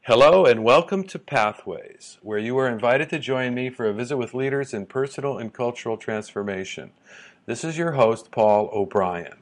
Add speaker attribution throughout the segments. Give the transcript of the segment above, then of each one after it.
Speaker 1: Hello and welcome to Pathways, where you are invited to join me for a visit with leaders in personal and cultural transformation. This is your host, Paul O'Brien.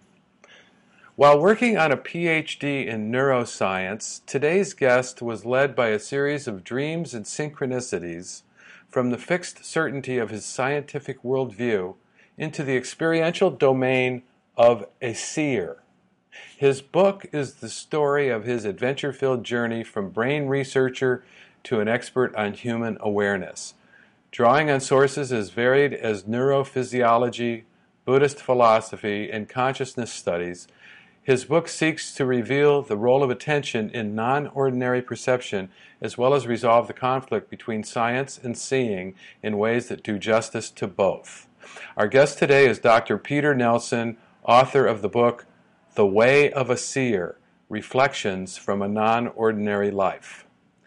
Speaker 1: While working on a PhD in neuroscience, today's guest was led by a series of dreams and synchronicities from the fixed certainty of his scientific worldview into the experiential domain of a seer. His book is the story of his adventure-filled journey from brain researcher to an expert on human awareness. Drawing on sources as varied as neurophysiology, Buddhist philosophy, and consciousness studies, his book seeks to reveal the role of attention in non-ordinary perception as well as resolve the conflict between science and seeing in ways that do justice to both. Our guest today is Dr. Peter Nelson, author of the book The Way of a Seer, Reflections from a Non-Ordinary Life.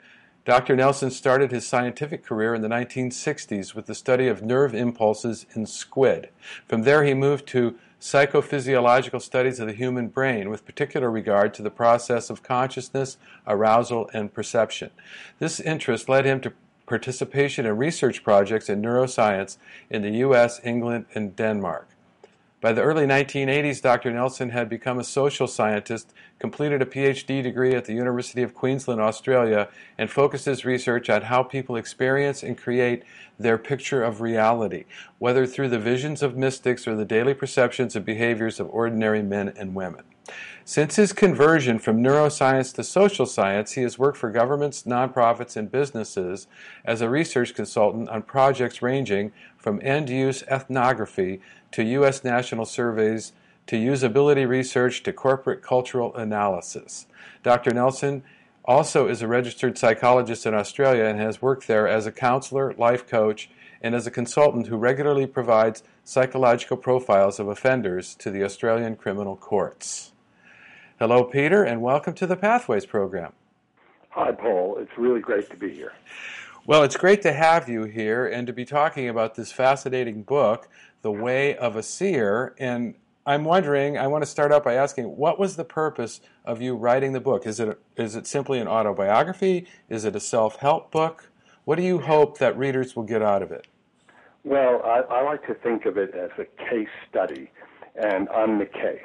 Speaker 1: Dr. Nelson started his scientific career in the 1960s with the study of nerve impulses in squid. From there he moved to psychophysiological studies of the human brain with particular regard to the process of consciousness, arousal, and perception. This interest led him to participation in research projects in neuroscience in the U.S., England, and Denmark. By the early 1980s, Dr. Nelson had become a social scientist, completed a PhD degree at the University of Queensland, Australia, and focused his research on how people experience and create their picture of reality, whether through the visions of mystics or the daily perceptions and behaviors of ordinary men and women. Since his conversion from neuroscience to social science, he has worked for governments, nonprofits, and businesses as a research consultant on projects ranging from end-use ethnography to U.S. national surveys to usability research to corporate cultural analysis. Dr. Nelson also is a registered psychologist in Australia and has worked there as a counselor, life coach, and as a consultant who regularly provides psychological profiles of offenders to the Australian criminal courts. Hello, Peter, and welcome to the Pathways program.
Speaker 2: Hi, Paul. It's really great to be here.
Speaker 1: Well, it's great to have you here and to be talking about this fascinating book, The Way of a Seer. And I'm wondering, I want to start out by asking, what was the purpose of you writing the book? Is it simply an autobiography? Is it a self-help book? What do you hope that readers will get out of it?
Speaker 2: Well, I like to think of it as a case study, and I'm the case.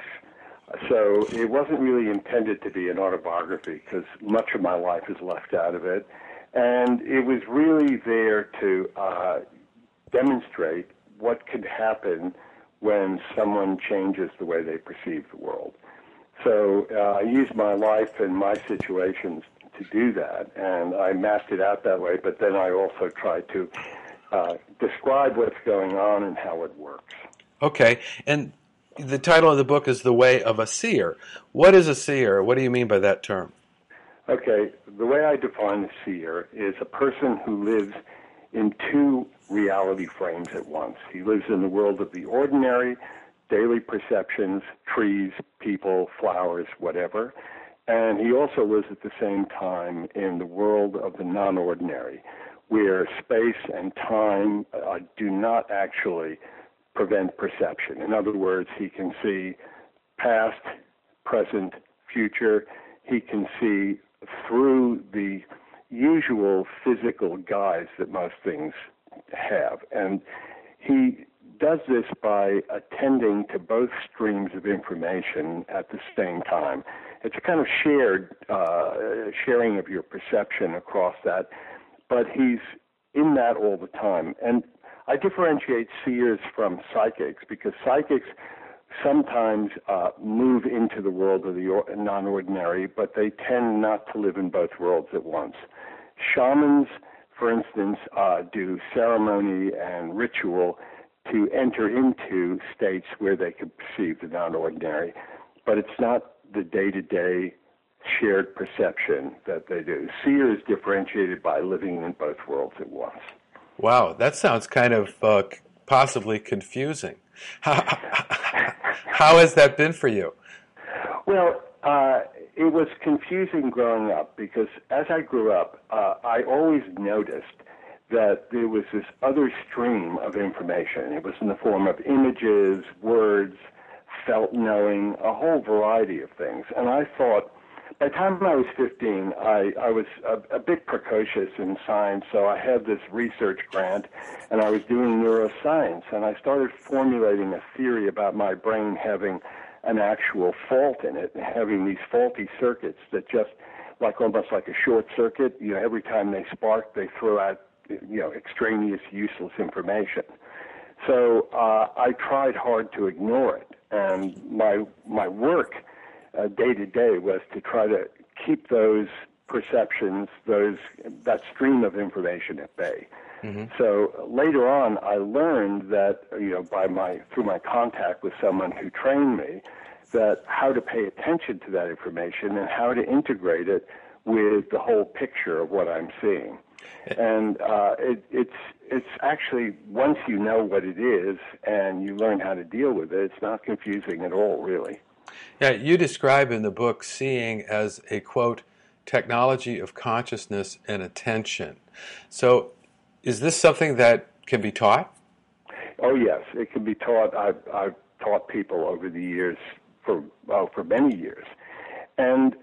Speaker 2: So it wasn't really intended to be an autobiography because much of my life is left out of it. And it was really there to demonstrate what could happen when someone changes the way they perceive the world. So I used my life and my situations to do that, and I mapped it out that way, but then I also tried to describe what's going on and how it works.
Speaker 1: Okay, and the title of the book is The Way of a Seer. What is a seer? What do you mean by that term?
Speaker 2: Okay, the way I define a seer is a person who lives in two reality frames at once. He lives in the world of the ordinary, daily perceptions, trees, people, flowers, whatever, and he also lives at the same time in the world of the non-ordinary, where space and time do not actually prevent perception. In other words, he can see past, present, future. He can see through the usual physical guise that most things have. And he does this by attending to both streams of information at the same time. It's a kind of sharing of your perception across that, but he's in that all the time. And I differentiate seers from psychics because psychics sometimes move into the world of the non-ordinary, but they tend not to live in both worlds at once. Shamans, for instance, do ceremony and ritual to enter into states where they can perceive the non-ordinary, but it's not the day-to-day shared perception that they do. Seer is differentiated by living in both worlds at once.
Speaker 1: Wow, that sounds kind of possibly confusing. How has that been for you?
Speaker 2: Well, it was confusing growing up because as I grew up, I always noticed that there was this other stream of information. It was in the form of images, words, felt knowing, a whole variety of things. And I thought, By the time I was 15, I was a bit precocious in science, so I had this research grant, and I was doing neuroscience, and I started formulating a theory about my brain having an actual fault in it, and having these faulty circuits that just, almost like a short circuit, every time they spark, they throw out, extraneous, useless information. So I tried hard to ignore it, and my work day to day was to try to keep those perceptions, that stream of information at bay. Mm-hmm. So later on, I learned that through my contact with someone who trained me, that how to pay attention to that information and how to integrate it with the whole picture of what I'm seeing. And it's actually, once you know what it is and you learn how to deal with it, it's not confusing at all, really.
Speaker 1: Yeah, you describe in the book seeing as a, quote, technology of consciousness and attention. So is this something that can be taught?
Speaker 2: Oh, yes, it can be taught. I've taught people over the years, for many years. And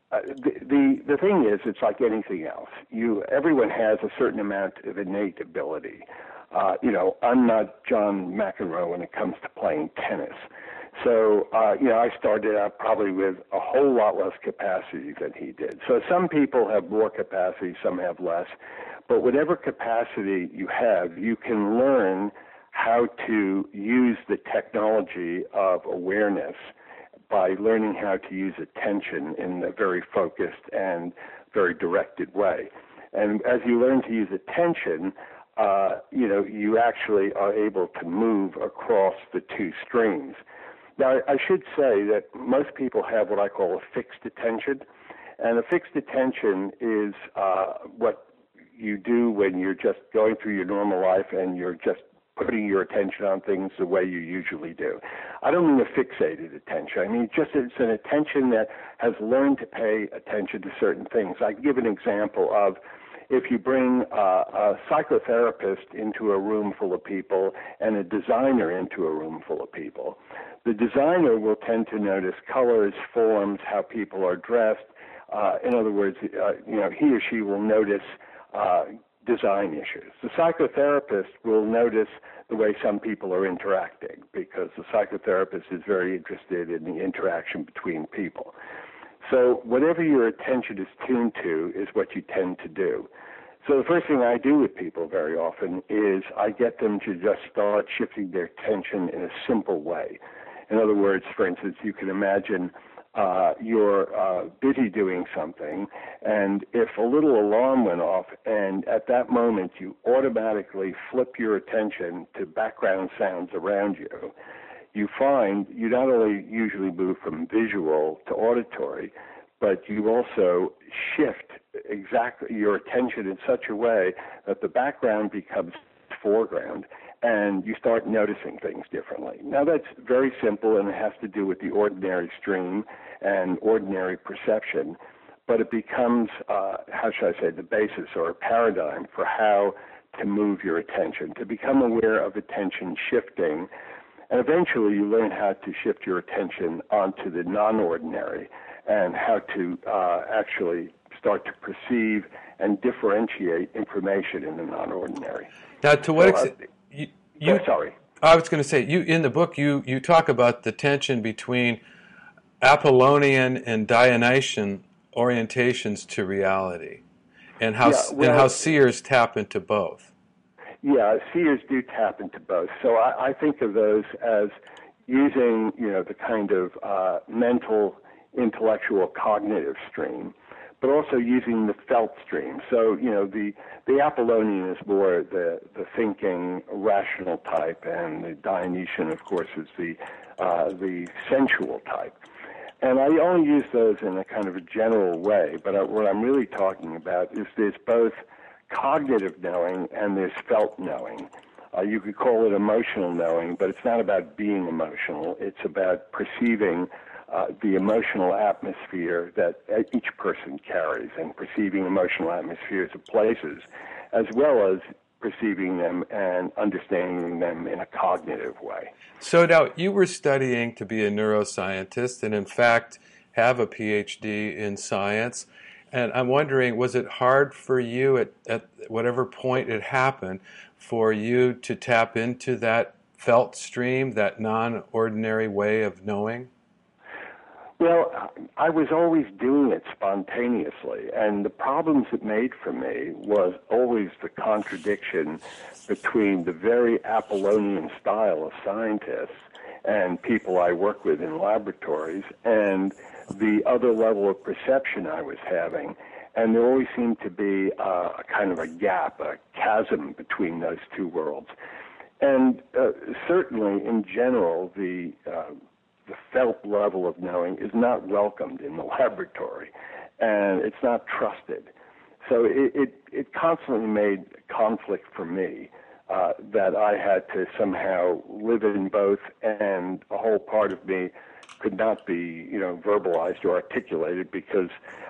Speaker 2: the thing is, it's like anything else. Everyone has a certain amount of innate ability. I'm not John McEnroe when it comes to playing tennis. So, I started out probably with a whole lot less capacity than he did. So some people have more capacity, some have less. But whatever capacity you have, you can learn how to use the technology of awareness by learning how to use attention in a very focused and very directed way. And as you learn to use attention, you actually are able to move across the two streams. Now, I should say that most people have what I call a fixed attention, and a fixed attention is what you do when you're just going through your normal life and you're just putting your attention on things the way you usually do. I don't mean a fixated attention. I mean it's an attention that has learned to pay attention to certain things. I can give an example of if you bring a psychotherapist into a room full of people and a designer into a room full of people. The designer will tend to notice colors, forms, how people are dressed. In other words, he or she will notice design issues. The psychotherapist will notice the way some people are interacting because the psychotherapist is very interested in the interaction between people. So whatever your attention is tuned to is what you tend to do. So the first thing I do with people very often is I get them to just start shifting their attention in a simple way. In other words, for instance, you can imagine you're busy doing something, and if a little alarm went off, and at that moment you automatically flip your attention to background sounds around you, you find you not only usually move from visual to auditory, but you also shift exactly your attention in such a way that the background becomes foreground, and you start noticing things differently. Now, that's very simple, and it has to do with the ordinary stream and ordinary perception, but it becomes, how should I say, the basis or a paradigm for how to move your attention, to become aware of attention shifting, and eventually you learn how to shift your attention onto the non-ordinary and how to actually start to perceive and differentiate information in the non-ordinary.
Speaker 1: Now, to what extent...
Speaker 2: sorry.
Speaker 1: I was going to say, in the book, you talk about the tension between Apollonian and Dionysian orientations to reality, and how seers tap into both.
Speaker 2: Yeah, seers do tap into both. So I think of those as using, the kind of mental, intellectual, cognitive stream, but also using the felt stream. So, the Apollonian is more the thinking, rational type, and the Dionysian, of course, is the sensual type. And I only use those in a kind of a general way, but what I'm really talking about is there's both cognitive knowing and there's felt knowing. You could call it emotional knowing, but it's not about being emotional. It's about perceiving the emotional atmosphere that each person carries and perceiving emotional atmospheres of places, as well as perceiving them and understanding them in a cognitive way.
Speaker 1: So now, you were studying to be a neuroscientist and, in fact, have a PhD in science. And I'm wondering, was it hard for you at whatever point it happened for you to tap into that felt stream, that non-ordinary way of knowing?
Speaker 2: Well, I was always doing it spontaneously, and the problems it made for me was always the contradiction between the very Apollonian style of scientists and people I work with in laboratories and the other level of perception I was having. And there always seemed to be a kind of a gap, a chasm between those two worlds. And certainly, in general, the felt level of knowing is not welcomed in the laboratory, and it's not trusted. So it constantly made conflict for me that I had to somehow live in both, and a whole part of me could not be, verbalized or articulated because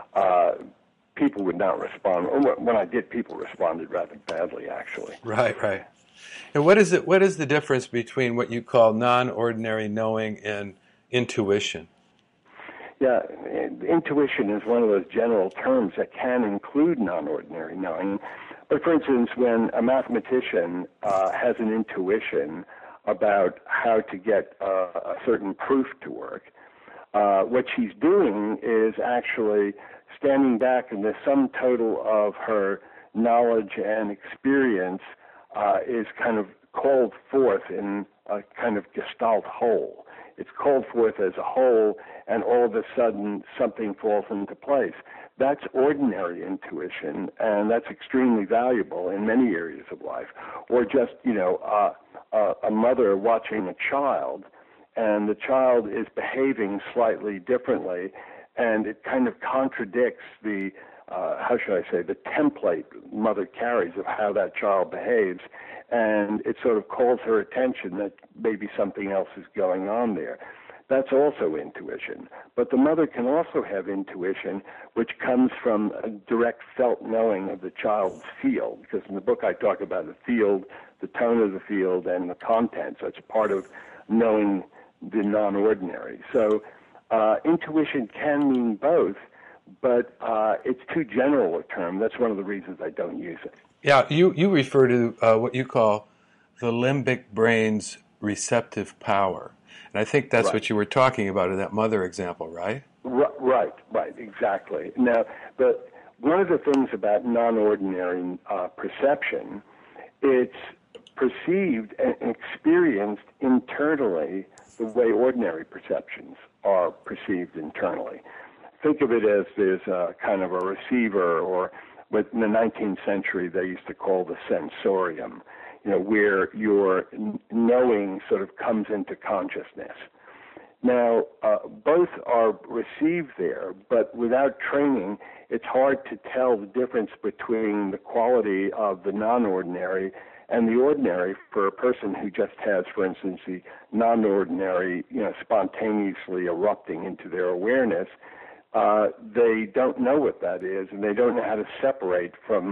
Speaker 2: people would not respond. Or when I did, people responded rather badly, actually.
Speaker 1: Right, right. And what is it? What is the difference between what you call non-ordinary knowing and intuition?
Speaker 2: Yeah, intuition is one of those general terms that can include non-ordinary knowing. But for instance, when a mathematician has an intuition about how to get a certain proof to work, what she's doing is actually standing back, and the sum total of her knowledge and experience is kind of called forth in a kind of gestalt whole. It's called forth as a whole, and all of a sudden something falls into place. That's ordinary intuition, and that's extremely valuable in many areas of life. Or just, a mother watching a child, and the child is behaving slightly differently, and it kind of contradicts the, the template mother carries of how that child behaves, and it sort of calls her attention that maybe something else is going on there. That's also intuition. But the mother can also have intuition, which comes from a direct felt knowing of the child's field, because in the book I talk about the field, the tone of the field, and the contents. That's part of knowing the non-ordinary. So intuition can mean both, but it's too general a term. That's one of the reasons I don't use it.
Speaker 1: Yeah, you refer to what you call the limbic brain's receptive power. And I think that's what you were talking about in that mother example, right?
Speaker 2: Right, exactly. Now, but one of the things about non-ordinary perception, it's perceived and experienced internally the way ordinary perceptions are perceived internally. Think of it as there's a kind of a receiver, or what in the 19th century they used to call the sensorium, where your knowing sort of comes into consciousness. Now, both are received there, but without training, it's hard to tell the difference between the quality of the non-ordinary and the ordinary for a person who just has, for instance, the non-ordinary, spontaneously erupting into their awareness. They don't know what that is, and they don't know how to separate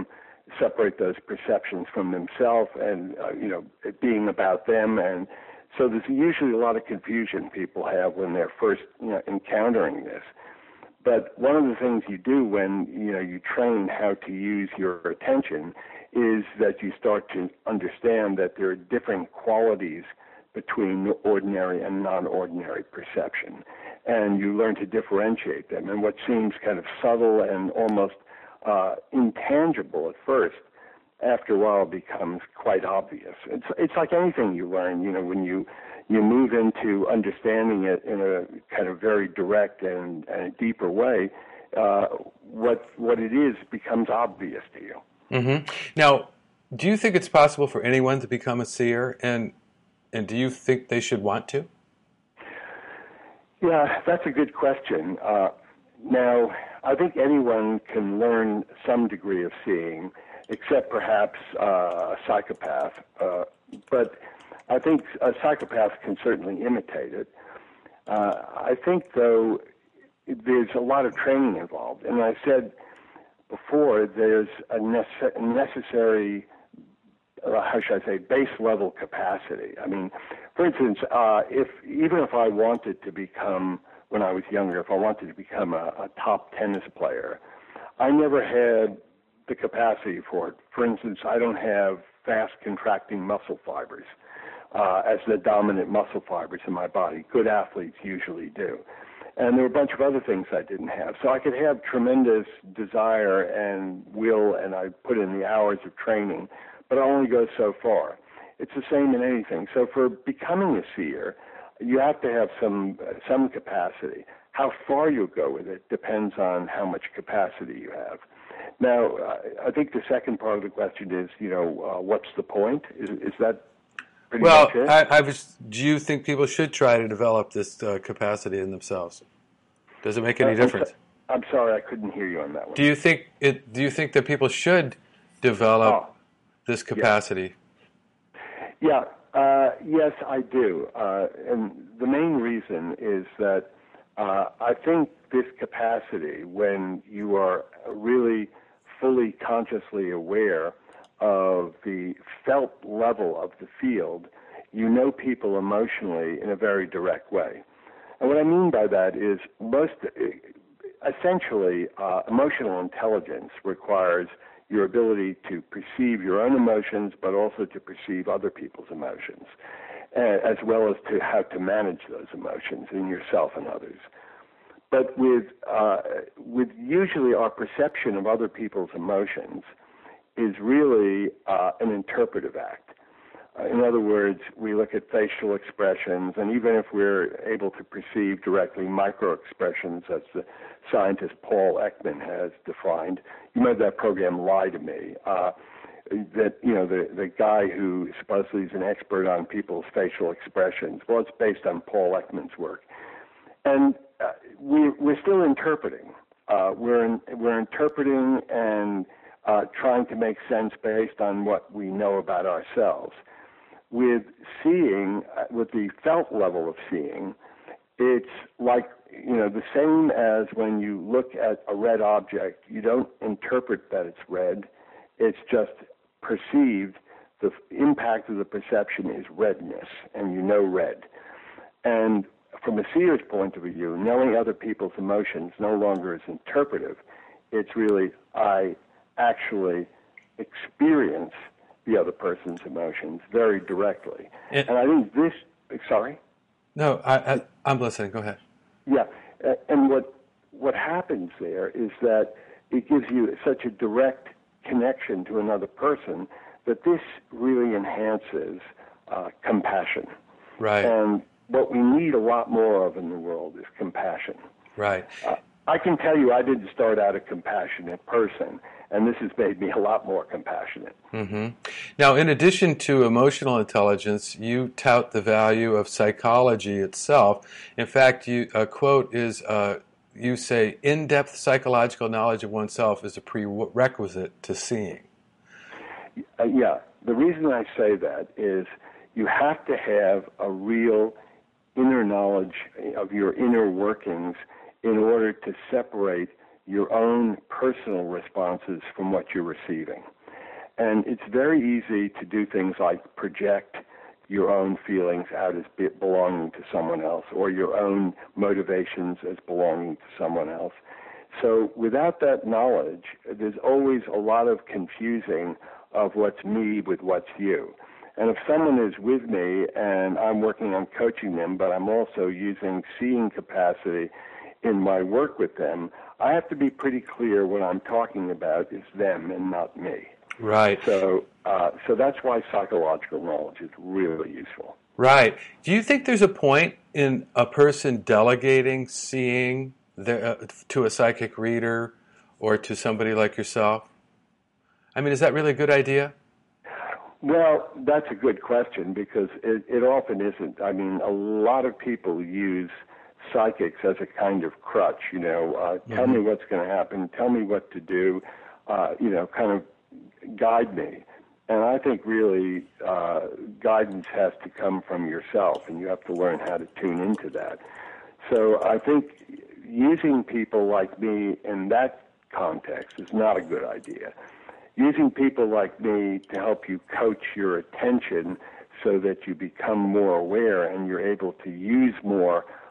Speaker 2: those perceptions from themselves, and it being about them. And so there's usually a lot of confusion people have when they're first encountering this. But one of the things you do when you train how to use your attention is that you start to understand that there are different qualities between ordinary and non-ordinary perception, and you learn to differentiate them. And what seems kind of subtle and almost intangible at first, after a while becomes quite obvious. It's like anything you learn, when you move into understanding it in a kind of very direct and a deeper way, what it is becomes obvious to you.
Speaker 1: Mm-hmm. Now, do you think it's possible for anyone to become a seer, and do you think they should want to?
Speaker 2: Yeah, that's a good question. Now, I think anyone can learn some degree of seeing, except perhaps a psychopath. But I think a psychopath can certainly imitate it. I think, though, there's a lot of training involved. And I said before, there's a necessary, base level capacity. I mean, for instance, even if I wanted to become, when I was younger, if I wanted to become a top tennis player, I never had the capacity for it. For instance, I don't have fast contracting muscle fibers as the dominant muscle fibers in my body. Good athletes usually do. And there were a bunch of other things I didn't have. So I could have tremendous desire and will, and I put in the hours of training, but I only go so far. It's the same in anything. So for becoming a seer, you have to have some capacity. How far you go with it depends on how much capacity you have. Now, I think the second part of the question is, what's the point? Is that pretty much it?
Speaker 1: Do you think people should try to develop this capacity in themselves? Does it make any difference?
Speaker 2: I'm sorry, I couldn't hear you on that one.
Speaker 1: Do you think that people should develop this capacity?
Speaker 2: Yeah. Yes, I do. And the main reason is that I think this capacity, when you are really fully consciously aware of the felt level of the field, you know people emotionally in a very direct way. And what I mean by that is essentially, emotional intelligence requires your ability to perceive your own emotions, but also to perceive other people's emotions, as well as to how to manage those emotions in yourself and others. But with usually our perception of other people's emotions is really an interpretive act. In other words, we look at facial expressions, and even if we're able to perceive directly micro-expressions, as the scientist Paul Ekman has defined. You remember that program, Lie to Me? The guy who supposedly is an expert on people's facial expressions. Well, it's based on Paul Ekman's work. And we're still interpreting. We're interpreting and trying to make sense based on what we know about ourselves. With seeing, with the felt level of seeing, it's like, the same as when you look at a red object. You don't interpret that it's red. It's just perceived. The impact of the perception is redness, and you know red. And from a seer's point of view, knowing other people's emotions no longer is interpretive. It's really, I actually experience the other person's emotions very directly. And I think this, sorry?
Speaker 1: No, I'm listening. Go ahead.
Speaker 2: Yeah, and what happens there is that it gives you such a direct connection to another person that this really enhances compassion.
Speaker 1: Right.
Speaker 2: And what we need a lot more of in the world is compassion.
Speaker 1: Right.
Speaker 2: I can tell you I didn't start out a compassionate person, and this has made me a lot more compassionate.
Speaker 1: Mm-hmm. Now, in addition to emotional intelligence, you tout the value of psychology itself. In fact, a quote is, you say, in-depth psychological knowledge of oneself is a prerequisite to seeing.
Speaker 2: Yeah. The reason I say that is you have to have a real inner knowledge of your inner workings in order to separate your own personal responses from what you're receiving. And it's very easy to do things like project your own feelings out as belonging to someone else, or your own motivations as belonging to someone else. So without that knowledge, there's always a lot of confusing of what's me with what's you. And if someone is with me and I'm working on coaching them, but I'm also using seeing capacity in my work with them, I have to be pretty clear what I'm talking about is them and not me.
Speaker 1: Right.
Speaker 2: So that's why psychological knowledge is really useful.
Speaker 1: Right. Do you think there's a point in a person delegating seeing to a psychic reader or to somebody like yourself? I mean, is that really a good idea?
Speaker 2: Well, that's a good question because it often isn't. I mean, a lot of people use psychics as a kind of crutch, tell me what's going to happen, tell me what to do, kind of guide me. And I think really guidance has to come from yourself, and you have to learn how to tune into that. So I think using people like me in that context is not a good idea. Using people like me to help you coach your attention so that you become more aware and you're able to use more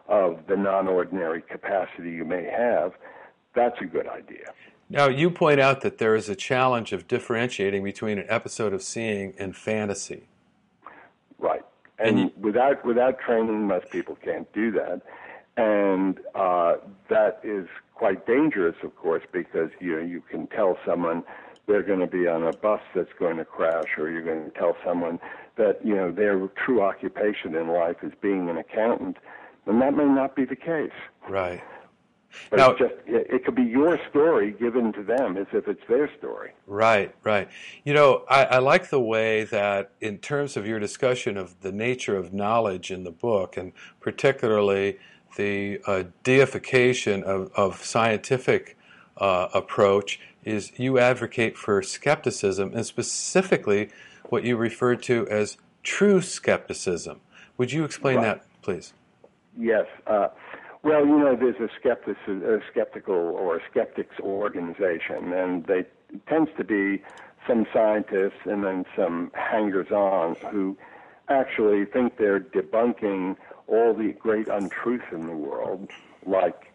Speaker 2: of the non-ordinary capacity you may have, that's a good idea.
Speaker 1: Now, you point out that there is a challenge of differentiating between an episode of seeing and fantasy.
Speaker 2: Right. And without training, most people can't do that. And that is quite dangerous, of course, because you can tell someone they're going to be on a bus that's going to crash, or you're going to tell someone that their true occupation in life is being an accountant, and that may not be the case.
Speaker 1: Right.
Speaker 2: But
Speaker 1: now,
Speaker 2: it could be your story given to them as if it's their story.
Speaker 1: Right, right. I like the way that in terms of your discussion of the nature of knowledge in the book, and particularly the deification of scientific approach, is you advocate for skepticism, and specifically what you referred to as true skepticism. Would you explain that, please?
Speaker 2: Yes. Well, there's a skeptical or skeptics organization, and they tends to be some scientists and then some hangers-on who actually think they're debunking all the great untruths in the world, like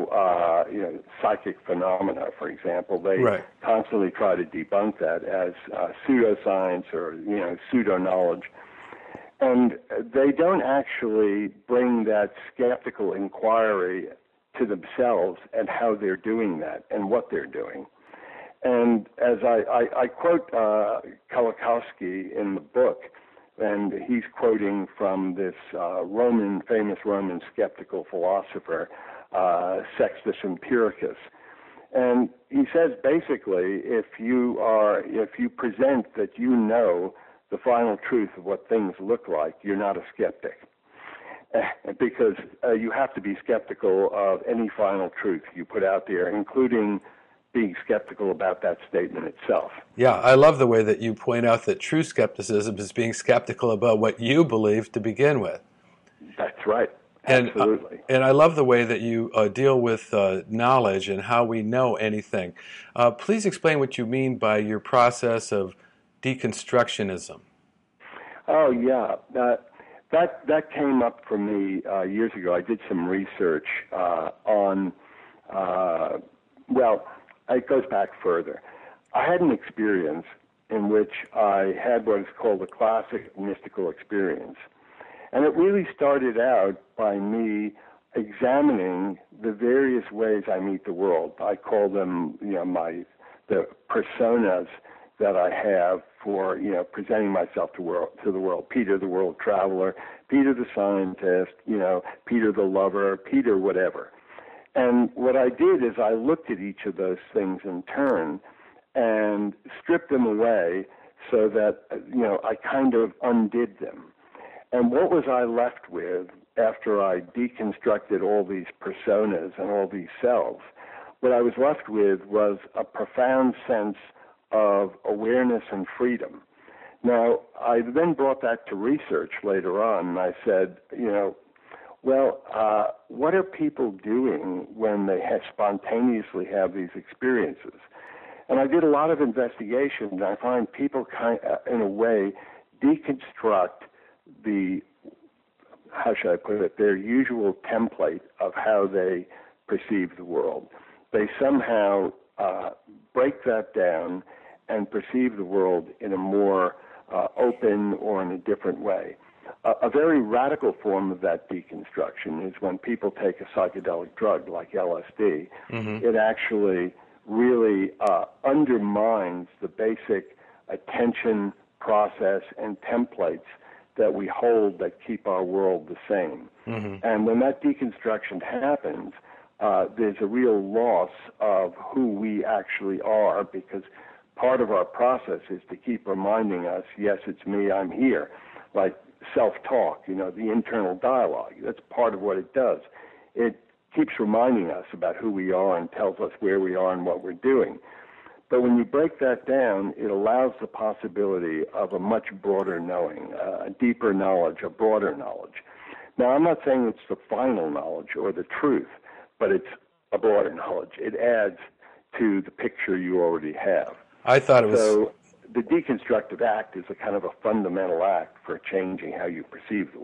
Speaker 2: psychic phenomena, for example. They constantly try to debunk that as pseudoscience or pseudo-knowledge. And they don't actually bring that skeptical inquiry to themselves and how they're doing that and what they're doing. And as I quote Kolakowski in the book, and he's quoting from this famous Roman skeptical philosopher, Sextus Empiricus. And he says basically, if you present that you know the final truth of what things look like, you're not a skeptic. Because you have to be skeptical of any final truth you put out there, including being skeptical about that statement itself.
Speaker 1: Yeah, I love the way that you point out that true skepticism is being skeptical about what you believe to begin with.
Speaker 2: That's right. Absolutely.
Speaker 1: And I love the way that you deal with knowledge and how we know anything. Please explain what you mean by your process of deconstructionism.
Speaker 2: Oh, yeah. That came up for me years ago. I did some research on, it goes back further. I had an experience in which I had what is called a classic mystical experience. And it really started out by me examining the various ways I meet the world. I call them, the personas that I have for, presenting myself to the world. Peter, the world traveler, Peter, the scientist, Peter, the lover, Peter, whatever. And what I did is I looked at each of those things in turn and stripped them away so that, I kind of undid them. And what was I left with after I deconstructed all these personas and all these selves? What I was left with was a profound sense of awareness and freedom. Now, I then brought that to research later on, and I said, what are people doing when they spontaneously have these experiences? And I did a lot of investigation, and I find people in a way, deconstruct their usual template of how they perceive the world. They somehow break that down and perceive the world in a more open or in a different way. A very radical form of that deconstruction is when people take a psychedelic drug like LSD. Mm-hmm. It actually really undermines the basic attention process and templates that we hold that keep our world the same. Mm-hmm. And when that deconstruction happens, there's a real loss of who we actually are, because part of our process is to keep reminding us, yes, it's me, I'm here. Like self-talk, the internal dialogue. That's part of what it does. It keeps reminding us about who we are and tells us where we are and what we're doing. But when you break that down, it allows the possibility of a much broader knowing, a deeper knowledge, a broader knowledge. Now, I'm not saying it's the final knowledge or the truth, but it's a broader knowledge. It adds to the picture you already have.
Speaker 1: I thought it was...
Speaker 2: So the deconstructive act is a kind of a fundamental act for changing how you perceive the world.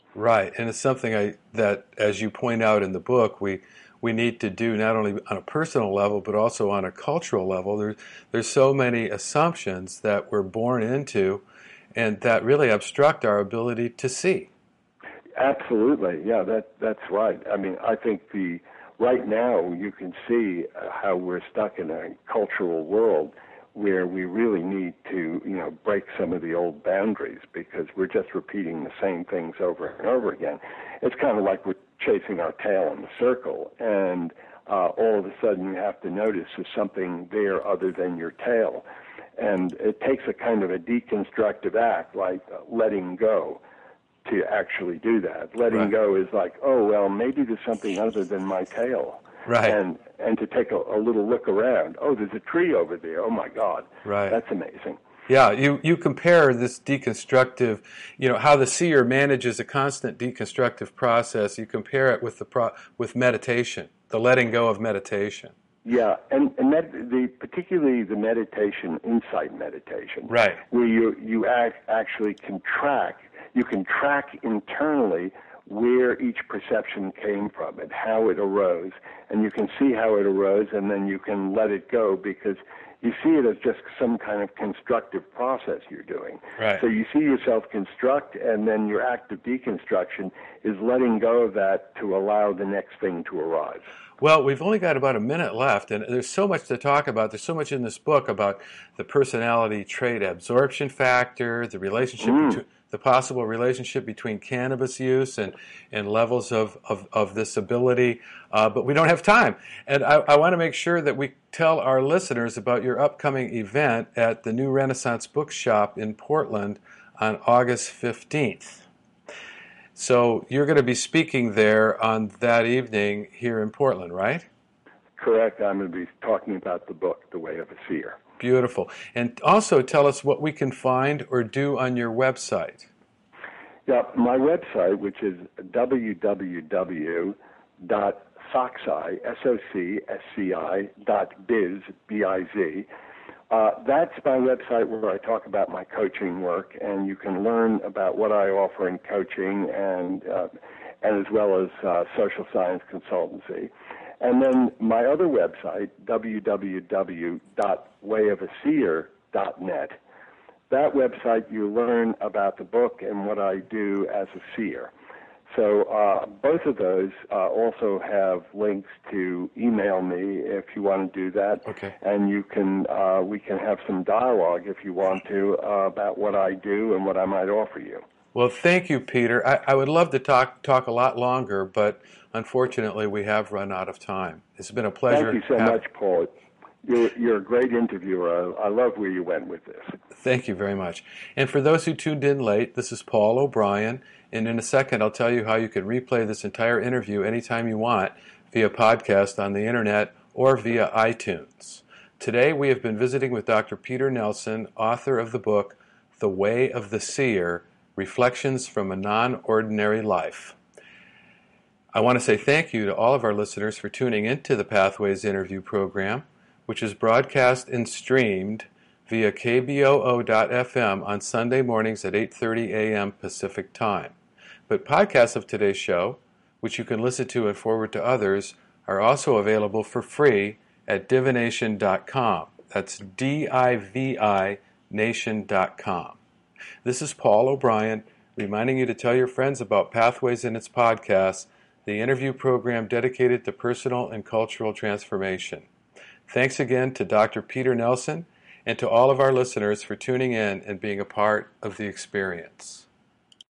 Speaker 1: Right, and it's something that, as you point out in the book, we need to do not only on a personal level but also on a cultural level. There's so many assumptions that we're born into, and that really obstruct our ability to see.
Speaker 2: Absolutely, yeah, that's right. I mean, I think right now you can see how we're stuck in a cultural world where we really need to, break some of the old boundaries because we're just repeating the same things over and over again. It's kind of like we're chasing our tail in a circle, and all of a sudden you have to notice there's something there other than your tail. And it takes a kind of a deconstructive act, like letting go, to actually do that. Letting go is like, oh, well, maybe there's something other than my tail.
Speaker 1: Right.
Speaker 2: And to take a little look around. Oh, there's a tree over there. Oh, my God.
Speaker 1: Right.
Speaker 2: That's amazing.
Speaker 1: Yeah, you compare this deconstructive, how the seer manages a constant deconstructive process. You compare it with meditation, the letting go of meditation.
Speaker 2: Yeah, and particularly the meditation, insight meditation,
Speaker 1: right,
Speaker 2: where you actually can track internally where each perception came from and how it arose, and you can see how it arose, and then you can let it go because you see it as just some kind of constructive process you're doing.
Speaker 1: Right.
Speaker 2: So you see yourself construct, and then your act of deconstruction is letting go of that to allow the next thing to arise.
Speaker 1: Well, we've only got about a minute left, and there's so much to talk about. There's so much in this book about the personality trait absorption factor, the relationship between the possible relationship between cannabis use and levels of this ability, but we don't have time. And I want to make sure that we tell our listeners about your upcoming event at the New Renaissance Bookshop in Portland on August 15th. So you're going to be speaking there on that evening here in Portland, right?
Speaker 2: Correct. I'm going to be talking about the book, The Way of a Seer.
Speaker 1: Beautiful. And also tell us what we can find or do on your website.
Speaker 2: Yeah, my website, which is www.socsci, SOCSCI.biz, B-I-Z. That's my website where I talk about my coaching work, and you can learn about what I offer in coaching and as well as social science consultancy. And then my other website, www.wayofaseer.net. That website, you learn about the book and what I do as a seer. So both of those also have links to email me if you want to do that.
Speaker 1: Okay.
Speaker 2: And you can we can have some dialogue if you want to about what I do and what I might offer you.
Speaker 1: Well, thank you, Peter. I would love to talk a lot longer, but unfortunately we have run out of time. It's been a pleasure.
Speaker 2: Thank you so much, Paul. You're a great interviewer. I love where you went with this.
Speaker 1: Thank you very much. And for those who tuned in late, this is Paul O'Brien, and in a second I'll tell you how you can replay this entire interview anytime you want via podcast on the internet or via iTunes. Today we have been visiting with Dr. Peter Nelson, author of the book The Way of the Seer, Reflections from a Non-Ordinary Life. I want to say thank you to all of our listeners for tuning into the Pathways interview program, which is broadcast and streamed via KBOO.FM on Sunday mornings at 8:30 a.m. Pacific Time. But podcasts of today's show, which you can listen to and forward to others, are also available for free at divination.com. That's DIVI nation.com. This is Paul O'Brien, reminding you to tell your friends about Pathways and its podcasts, the interview program dedicated to personal and cultural transformation. Thanks again to Dr. Peter Nelson and to all of our listeners for tuning in and being a part of the experience.